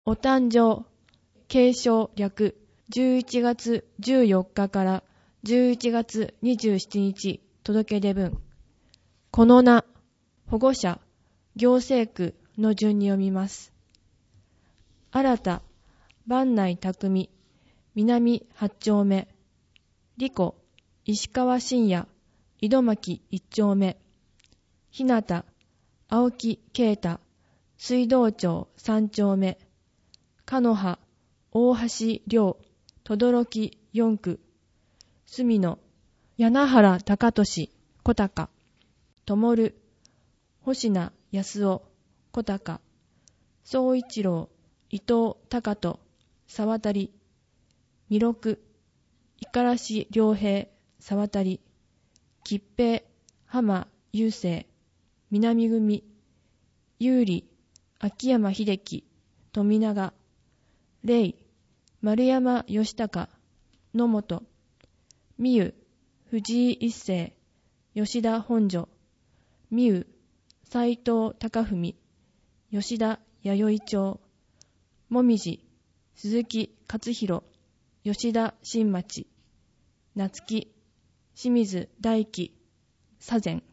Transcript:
お誕生、継承略、11月14日から11月27日届け出文。この名、保護者、行政区の順に読みます。新田、番内匠、南8丁目、理子、石川信也、井戸巻1丁目、日向、青木啓太、水道町3丁目、かのは、大橋亮、轟4区、住野、柳原高俊、小高、灯る、星名康夫、小高、総一郎、伊藤隆人、沢渡、弥勒、五十嵐良平、沢渡、吉平、浜雄生、南組、有利、秋山秀樹、富永、霊、丸山義孝、野本、美優、藤井一世、吉田本所、美優、斎藤貴文、吉田弥生町、もみじ、鈴木勝弘、吉田新町、夏木、清水大輝、左前。